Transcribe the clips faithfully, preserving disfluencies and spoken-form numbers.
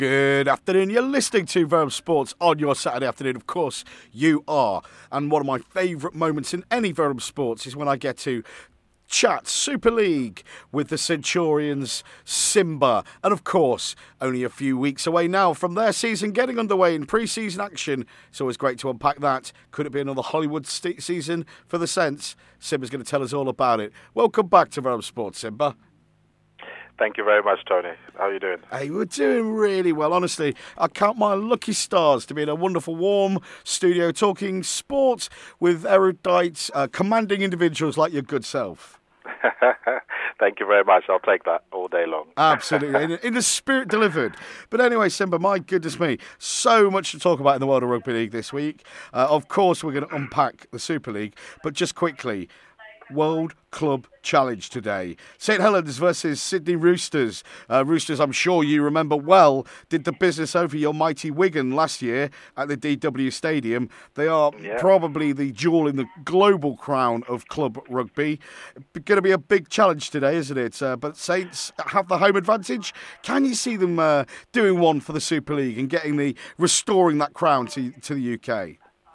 Good afternoon. You're listening to Verve Sports on your Saturday afternoon. Of course, you are. And one of my favourite moments in any Verve Sports is when I get to chat Super League with the Centurions, Simba. And of course, only a few weeks away now from their season getting underway in pre-season action. It's always great to unpack that. Could it be another Hollywood st- season for the Cents? Simba's going to tell us all about it. Welcome back to Verve Sports, Simba. Thank you very much, Tony. How are you doing? Hey, we're doing really well. Honestly, I count my lucky stars to be in a wonderful, warm studio talking sports with erudite, uh, commanding individuals like your good self. Thank you very much. I'll take that all day long. Absolutely. In, in the spirit delivered. But anyway, Simba, my goodness me, so much to talk about in the world of Rugby League this week. Uh, of course, we're going to unpack the Super League, but just quickly, World Club Challenge today. Saint Helens versus Sydney Roosters. Uh, Roosters, I'm sure you remember well, did the business over your mighty Wigan last year at the D W Stadium. They are yeah. probably the jewel in the global crown of club rugby. It's going to be a big challenge today, isn't it? Uh, but Saints have the home advantage. Can you see them uh, doing one for the Super League and getting the restoring that crown to to the U K?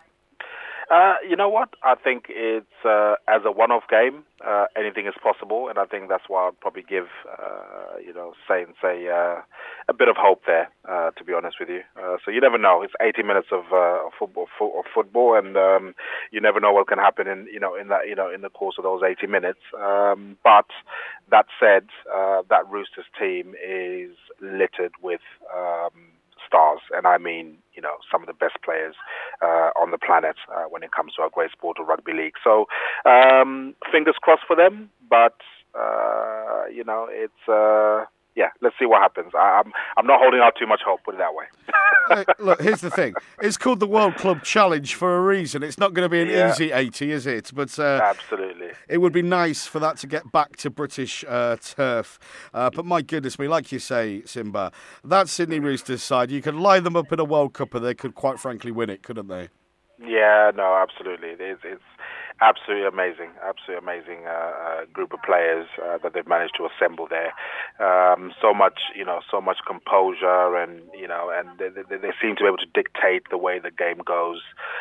Uh, you know what? I think it's, uh, as a one-off game, uh, anything is possible, and I think that's why I'd probably give, uh, you know, Saints a, uh, a bit of hope there, uh, to be honest with you. Uh, so you never know. It's eighty minutes of, uh, of football, of football, and um, you never know what can happen in, you know, in that, you know, in the course of those eighty minutes. Um, but that said, uh, that Roosters team is littered with Um, stars, and I mean, you know, some of the best players uh, on the planet uh, when it comes to our great sport of rugby league. So, um, fingers crossed for them, but, uh, you know, it's, uh, yeah, let's see what happens. I, I'm I'm not holding out too much hope, put it that way. uh, look, here's the thing. It's called the World Club Challenge for a reason. It's not going to be an yeah. easy eighty, is it? But uh, Absolutely. It would be nice for that to get back to British uh, turf. Uh, but my goodness me, like you say, Simba, that Sydney Roosters side, you could line them up in a World Cup and they could quite frankly win it, couldn't they? Yeah, no, absolutely. It's, it's absolutely amazing, absolutely amazing uh, uh, group of players uh, that they've managed to assemble there. Um, so much, you know, so much composure, and you know, and they, they, they seem to be able to dictate the way the game goes.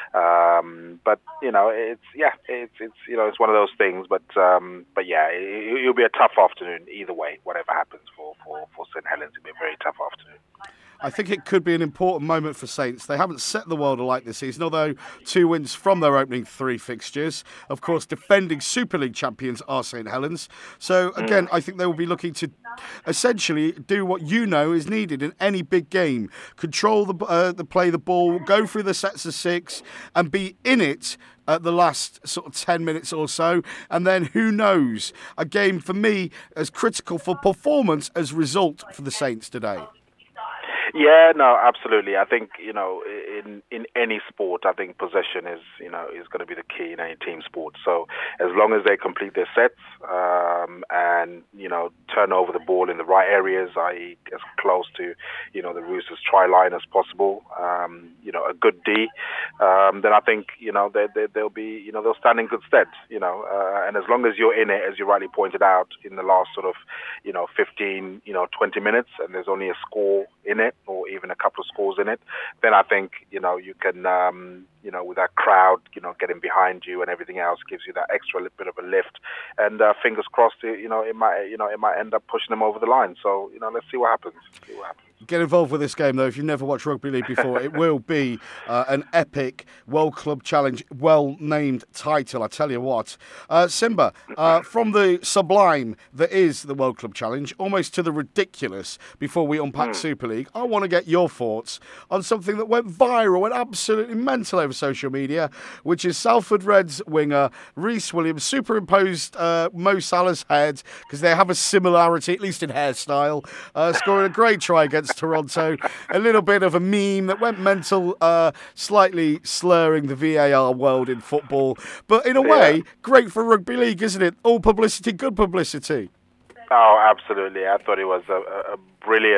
Um, but you know, it's yeah, it's it's you know, it's one of those things. But um, but yeah, it, it'll be a tough afternoon either way. Whatever happens for for for Saint Helens, it'll be a very tough afternoon. I think it could be an important moment for Saints. They haven't set the world alight this season, although two wins from their opening three fixtures. Of course, defending Super League champions are Saint Helens. So, again, I think they will be looking to essentially do what you know is needed in any big game. Control the, uh, the play the ball, go through the sets of six, and be in it at the last sort of ten minutes or so. And then, who knows, a game for me as critical for performance as result for the Saints today. Yeah, no, absolutely. I think, you know, in in any sport, I think possession is, you know, is going to be the key in any team sport. So as long as they complete their sets um, and, you know, turn over the ball in the right areas, that is as close to, you know, the Roosters' try line as possible, um, you know, a good D, um, then I think, you know, they, they, they'll be, you know, they'll stand in good stead, you know, uh, and as long as you're in it, as you rightly pointed out, in the last sort of, you know, fifteen, you know, twenty minutes, and there's only a score in it, or even a couple of scores in it, then I think, you know, you can, um, you know, with that crowd, you know, getting behind you and everything else gives you that extra little bit of a lift. And uh, fingers crossed, you know, it might, you know, it might end up pushing them over the line. So, you know, let's see what happens. See what happens. Get involved with this game, though. If you've never watched Rugby League before, it will be uh, an epic World Club Challenge, well-named title, I tell you what. Uh, Simba, uh, from the sublime that is the World Club Challenge, almost to the ridiculous, before we unpack mm. Super League, I want to get your thoughts on something that went viral, went absolutely mental over social media, which is Salford Reds winger Rhys Williams superimposed uh, Mo Salah's head, because they have a similarity, at least in hairstyle, uh, scoring a great try against Toronto. A little bit of a meme that went mental, uh, slightly slurring the V A R world in football. But in a way, yeah. great for rugby league, isn't it? All publicity, good publicity. Oh, absolutely. I thought it was a, a brilliant,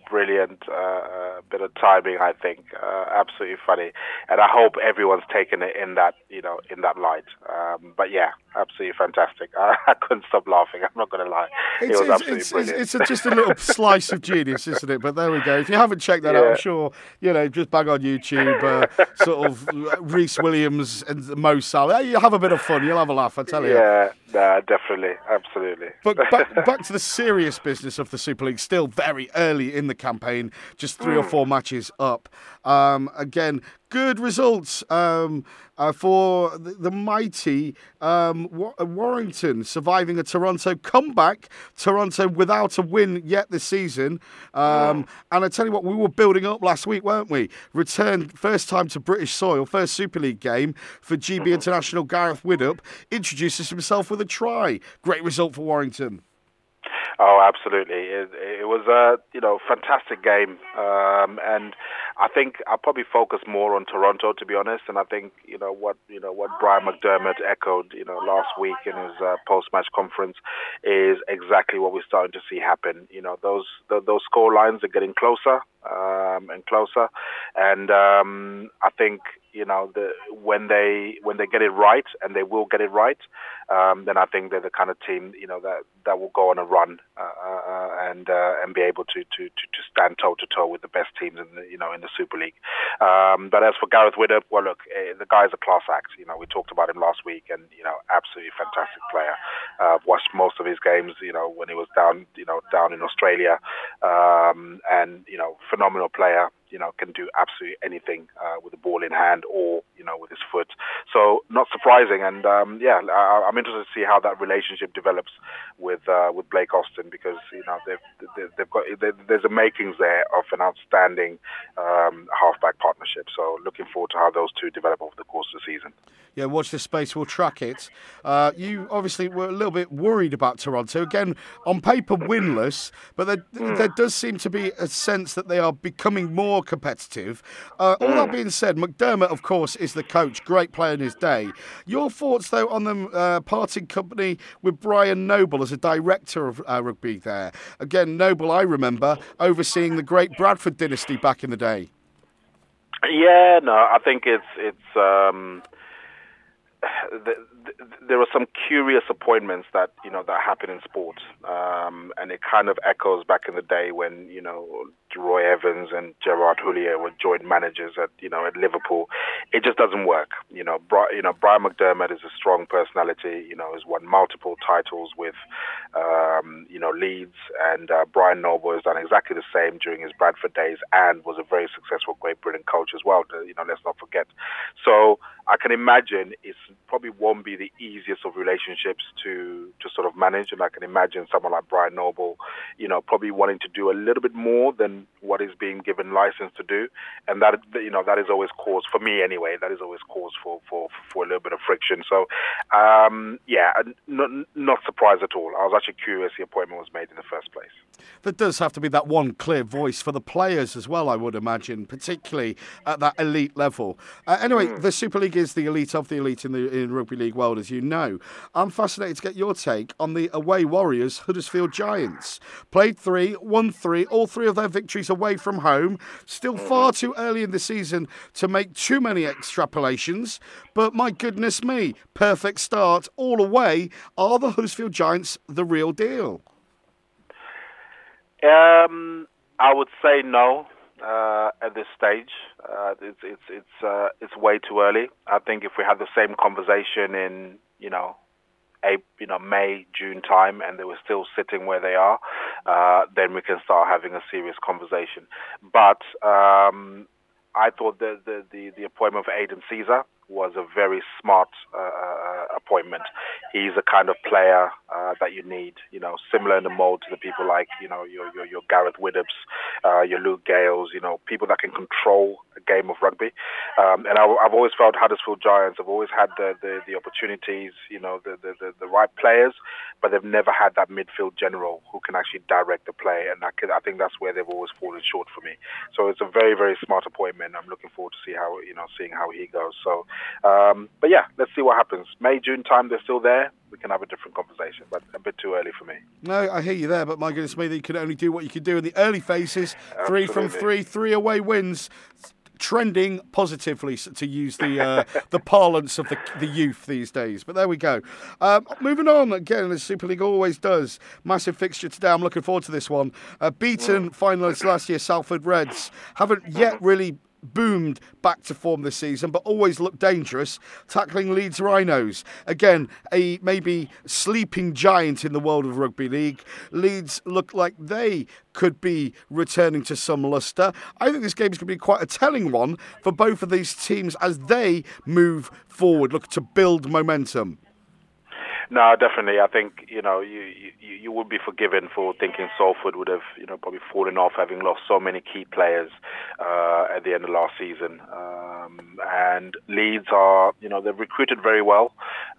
brilliant uh, bit of timing, I think. Uh, absolutely funny, and I hope everyone's taken it in that, you know, in that light. Um, but yeah, absolutely fantastic. I, I couldn't stop laughing. I'm not going to lie. It's, it was it's, absolutely it's, brilliant. It's, it's just a little slice of genius, isn't it? But there we go. If you haven't checked that yeah. out, I'm sure, you know, just bang on YouTube, uh, sort of Reece Williams and Mo Salah. You have a bit of fun. You'll have a laugh, I tell you. Yeah, nah, definitely, absolutely. But back, back to the serious business of the Super League. Still very early in the campaign, just three mm. or four matches up. Um, again, good results um, uh, for the, the mighty um, Warrington, surviving a Toronto comeback. Toronto without a win yet this season. Um, mm. And I tell you what, we were building up last week, weren't we? Returned first time to British soil, first Super League game for G B mm-hmm. International. Gareth Widdop introduces himself with a try. Great result for Warrington. Oh, absolutely! It, it was a you know fantastic game, um, and I think I'll probably focus more on Toronto, to be honest. And I think you know what you know what Brian McDermott echoed you know last week in his uh, post-match conference is exactly what we're starting to see happen. You know those the, those score lines are getting closer um, and closer, and um, I think. You know, the, when they when they get it right, and they will get it right, um, then I think they're the kind of team you know that, that will go on a run uh, uh, and uh, and be able to, to, to, to stand toe to toe with the best teams in the you know in the Super League. Um, but as for Gareth Widdop, well, look, uh, the guy's a class act. You know, we talked about him last week, and you know, absolutely fantastic player. Uh, I've watched most of his games. You know, when he was down you know down in Australia, um, and you know, phenomenal player. You know, can do absolutely anything uh, with the ball in hand or, you know, with his foot. So not surprising. And, um, yeah, I, I'm interested to see how that relationship develops with uh, with Blake Austin because, you know, they've, they've got there's a makings there of an outstanding um, halfback partnership. So looking forward to how those two develop over the course of the season. Yeah, watch this space. We'll track it. Uh, you obviously were a little bit worried about Toronto. Again, on paper, winless, but there, mm. there does seem to be a sense that they are becoming more competitive. Uh, all mm. that being said, McDermott, of course, is the coach. Great player in his day. Your thoughts, though, on them uh, parting company with Brian Noble as a director of uh, rugby there? Again, Noble, I remember, overseeing the great Bradford dynasty back in the day. Yeah, no, I think it's... it's um... The, the, there are some curious appointments that you know that happen in sport, um, and it kind of echoes back in the day when you know Roy Evans and Gerard Houllier were joint managers at you know at Liverpool. It just doesn't work. You know, Bri- you know Brian McDermott is a strong personality. You know, has won multiple titles with um, you know Leeds, and uh, Brian Noble has done exactly the same during his Bradford days, and was a very successful Great Britain coach as well. To, you know, let's not forget. So I can imagine it's probably won't be the easiest of relationships to, to sort of manage. And I can imagine someone like Brian Noble, you know, probably wanting to do a little bit more than what is being given license to do. And that, you know, that is always cause, for me anyway, that is always cause for, for, for a little bit of friction. So, um, yeah, not, not surprised at all. I was actually curious the appointment was made in the first place. There does have to be that one clear voice for the players as well, I would imagine, particularly at that elite level. Uh, anyway, mm. the Super League is the elite of the elite in the in Rugby League world, as you know. I'm fascinated to get your take on the away Warriors, Huddersfield Giants. Played three, won three, all three of their victories away from home. Still far too early in the season to make too many extrapolations, but my goodness me, perfect start all away. Are the Huddersfield Giants the real deal? Um, I would say no uh, at this stage. Uh, it's it's it's uh, it's way too early. I think if we had the same conversation in you know, April, you know May, June time, and they were still sitting where they are, uh, then we can start having a serious conversation. But um, I thought the the the, the appointment for Aidan Caesar was a very smart uh, appointment. He's a kind of player uh, that you need, you know, similar in the mold to the people like, you know, your your, your Gareth Widdops, uh, your Luke Gales, you know, people that can control a game of rugby. Um, and I, I've always felt Huddersfield Giants have always had the, the, the opportunities, you know, the, the, the, the right players, but they've never had that midfield general who can actually direct the play. And I, can, I think that's where they've always fallen short for me. So it's a very, very smart appointment. I'm looking forward to see how, you know, seeing how he goes. So, Um, but yeah, let's see what happens. May, June time, they're still there. We we can have a different conversation. But a bit too early for me. No, I hear you there, but my goodness me, you can only do what you can do in the early phases. Three Absolutely. from three, three away wins. Trending positively, to use the uh, the parlance of the the youth these days. But there we go. Um, moving on again, as Super League always does. Massive fixture today. I'm looking forward to this one. Uh, beaten finalists last year, Salford Reds, haven't yet really boomed back to form this season, but always look dangerous, tackling Leeds Rhinos. Again, a maybe sleeping giant in the world of rugby league. Leeds look like they could be returning to some lustre. I think this game is going to be quite a telling one for both of these teams as they move forward, look to build momentum. No, definitely. I think, you know, you, you, you would be forgiven for thinking Salford would have, you know, probably fallen off, having lost so many key players uh, at the end of last season. Um, and Leeds are, you know, they've recruited very well.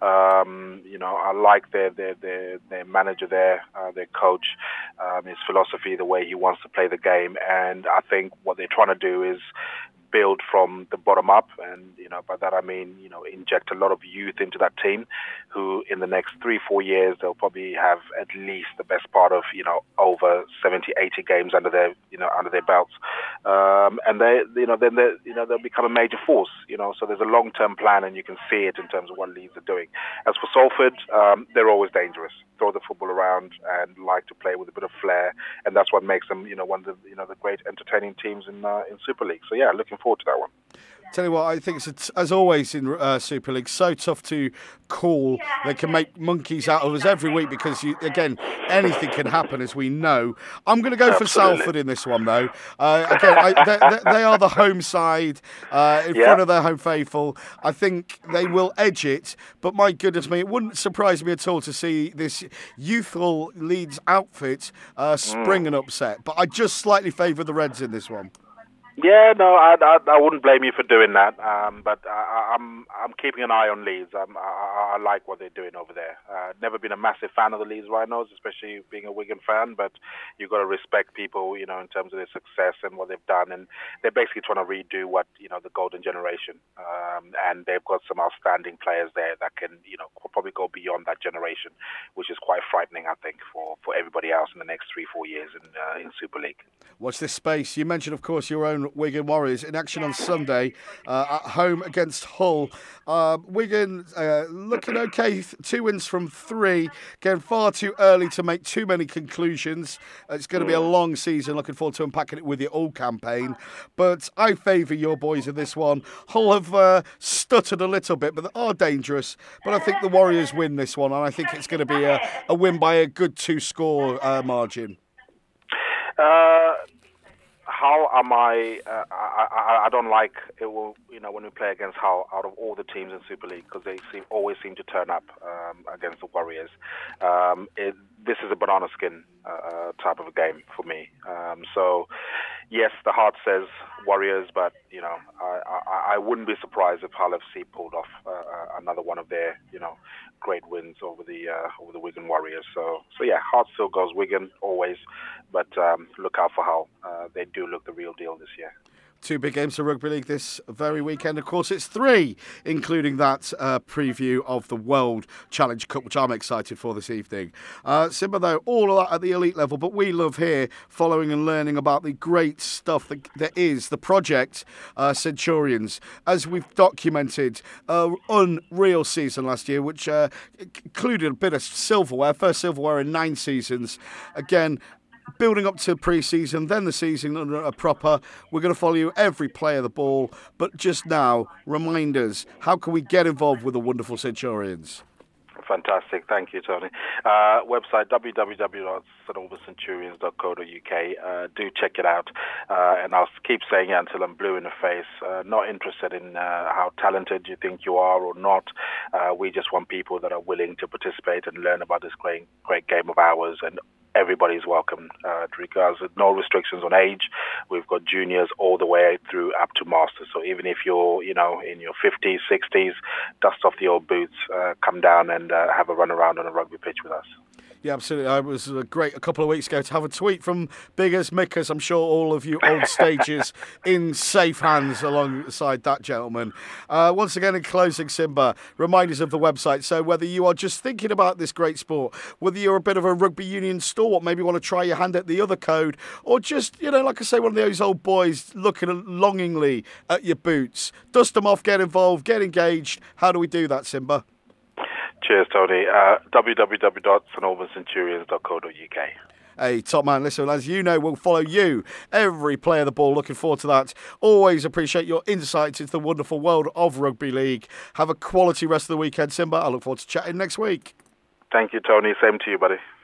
Um, you know, I like their their their, their manager there, uh, their coach, um, his philosophy, the way he wants to play the game. And I think what they're trying to do is build from the bottom up, and you know by that I mean you know inject a lot of youth into that team, who in the next three four years they'll probably have at least the best part of you know over seventy eighty games under their you know under their belts, um, and they you know then they you know they'll become a major force. You know so there's a long term plan, and you can see it in terms of what Leeds are doing. As for Salford, um, they're always dangerous, throw the football around and like to play with a bit of flair, and that's what makes them you know one of the you know the great entertaining teams in uh, in Super League. So yeah, looking forward to that one. Tell you what, I think it's, as always in uh, Super League, so tough to call. They can make monkeys out of us every week because, you, again, anything can happen, as we know. I'm going to go Absolutely. for Salford in this one, though. Uh, again, I, they, they are the home side uh, in yeah. front of their home faithful. I think they will edge it, but my goodness me, it wouldn't surprise me at all to see this youthful Leeds outfit uh, spring mm. an upset. But I just slightly favour the Reds in this one. Yeah, no, I, I, I wouldn't blame you for doing that. Um, but I, I'm I'm keeping an eye on Leeds. I'm, I, I like what they're doing over there. Uh, never been a massive fan of the Leeds Rhinos, especially being a Wigan fan. But you've got to respect people, you know, in terms of their success and what they've done. And they're basically trying to redo what you know the golden generation. Um, and they've got some outstanding players there that can, you know, probably go beyond that generation, which is quite frightening, I think, for, for everybody else in the next three four years in uh, in Super League. Watch this space. You mentioned, of course, your own Wigan Warriors in action on Sunday uh, at home against Hull. Uh, Wigan uh, looking okay, two wins from three. Again, far too early to make too many conclusions. It's going to be a long season. Looking forward to unpacking it with you all campaign. But I favour your boys in this one. Hull have uh, stuttered a little bit, but they are dangerous. But I think the Warriors win this one, and I think it's going to be a, a win by a good two-score uh, margin. Uh, Hull am I, uh, I, I? I don't like it. Will you know when we play against Hull out of all the teams in Super League, because they seem, always seem to turn up um, against the Warriors. Um, it, this is a banana skin uh, type of a game for me. Um, so yes, the heart says Warriors, but you know I, I, I wouldn't be surprised if Hull F C pulled off uh, another one of their you know great wins over the uh, over the Wigan Warriors. So so yeah, heart still goes Wigan always, but um, look out for Hull. Uh, they do look the real deal this year. Two big games for Rugby League this very weekend. Of course, it's three, including that uh, preview of the World Challenge Cup, which I'm excited for this evening. Uh, Simba, though, all of that at the elite level, but we love here following and learning about the great stuff that there is, the project uh, Centurions. As we've documented, an unreal season last year, which uh, included a bit of silverware, first silverware in nine seasons. Again, building up to pre-season, then the season a proper. We're going to follow you every play of the ball. But just now, remind us, how can we get involved with the wonderful Centurions? Fantastic. Thank you, Tony. Uh, website w w w dot st albans centurions dot co dot u k. Uh, do check it out. Uh, and I'll keep saying it until I'm blue in the face. Uh, not interested in uh, how talented you think you are or not. Uh, we just want people that are willing to participate and learn about this great, great game of ours. And everybody's welcome, uh, regardless of no restrictions on age. We've got juniors all the way through up to masters. So even if you're, you know, in your fifties, sixties, dust off the old boots, uh, come down and uh, have a run around on a rugby pitch with us. Yeah, absolutely. It was uh, great a couple of weeks ago to have a tweet from Biggers Mickers. I'm sure all of you old stagers in safe hands alongside that gentleman. Uh, once again, in closing, Simba, reminders of the website. So whether you are just thinking about this great sport, whether you're a bit of a rugby union stalwart, maybe want to try your hand at the other code, or just, you know, like I say, one of those old boys looking longingly at your boots, dust them off, get involved, get engaged. How do we do that, Simba? Cheers, Tony. Uh, w w w dot st albans centurions dot co dot u k. Hey, top man, listen, as you know, we'll follow you every play of the ball. Looking forward to that. Always appreciate your insights into the wonderful world of rugby league. Have a quality rest of the weekend, Simba. I look forward to chatting next week. Thank you, Tony. Same to you, buddy.